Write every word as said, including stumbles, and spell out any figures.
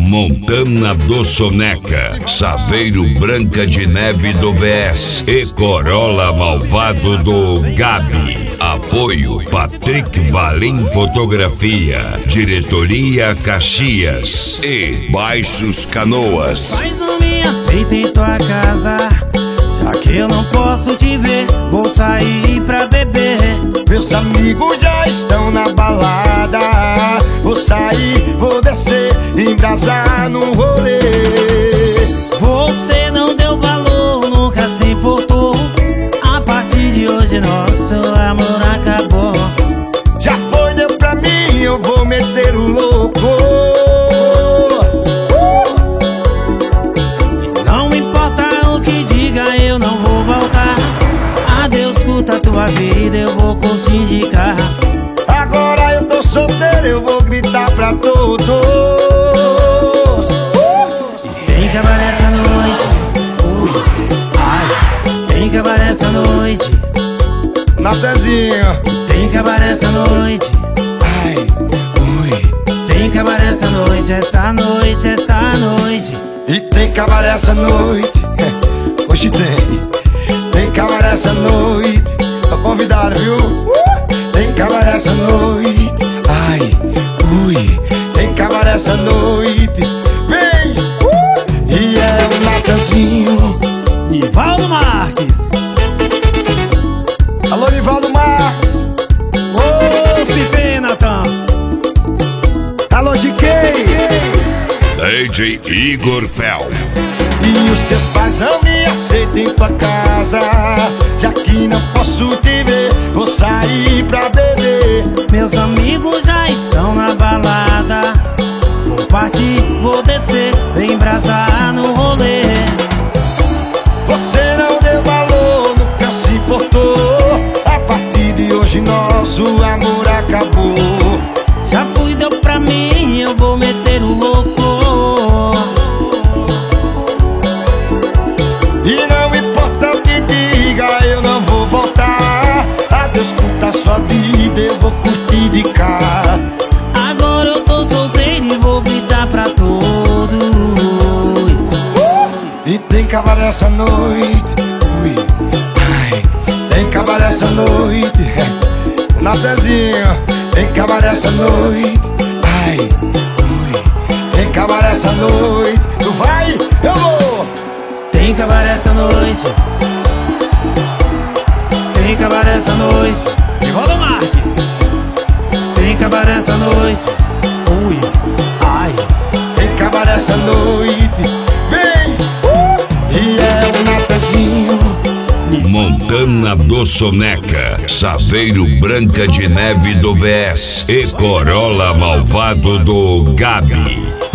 Montana do Soneca, Saveiro Branca de Neve do V S e Corolla Malvado do Gabi. Apoio Patrick Valim Fotografia, Diretoria Caxias e Baixos Canoas. Mas não me aceita em tua casa, já que eu não posso te ver, vou sair pra beber. Meus amigos já estão na balada, vou sair, vou descer, embrasar no rolê. Você não deu valor, nunca se importou. A partir de hoje nosso amor acabou. Já foi, deu pra mim, eu vou meter o louco. E não importa o que diga, eu não vou voltar. Adeus, curta a tua vida, eu vou curtir de carro. Agora eu tô solteiro, eu vou gritar pra todos. E tem que acabar essa noite. Ui, ai, tem que acabar essa noite. Natezinho, tem que acabar essa noite. ai, ui. Tem que acabar essa noite, essa noite, essa noite. E tem que acabar essa noite. Hoje tem. Tem que acabar essa noite. Tô convidado, viu? Uh! Tem que acabar essa noite. Ai, ui. Tem que acabar essa noite. Vem! Uh! E é o Natanzinho. Nivaldo Marques. Alô, Nivaldo Marques. Ô, se vem, Natan. Alô, G K. D J Igor Fel. E os teus pais não me aceitam em tua casa, já que não posso te ver, vou sair pra beber. Meus amigos já estão na balada, vou partir, vou descer, vem embrasar no rolê. Você não deu valor, nunca se importou. A partir de hoje nosso amor acabou. Já fui, deu pra mim, eu vou meter o louco. E não importa o que diga, eu não vou voltar. Adeus, curta a sua vida, eu vou curtir de cá. Agora eu tô solteiro e vou gritar pra todos. E tem que acabar essa noite. Ui, ai, tem que acabar essa noite. Natezinho, tem que acabar essa noite. Ai, ui, tem que acabar essa noite. Tu vai, eu vou. Tem que acabar essa noite. Tem que acabar essa noite. Nivaldo Marques. Tem que acabar essa noite. Ui, ai. Tem que acabar essa noite. Vem! Uh! E é o Natanzinho. Montana do Soneca, Saveiro Branca de Neve do V S e Corolla Malvado do Gabi.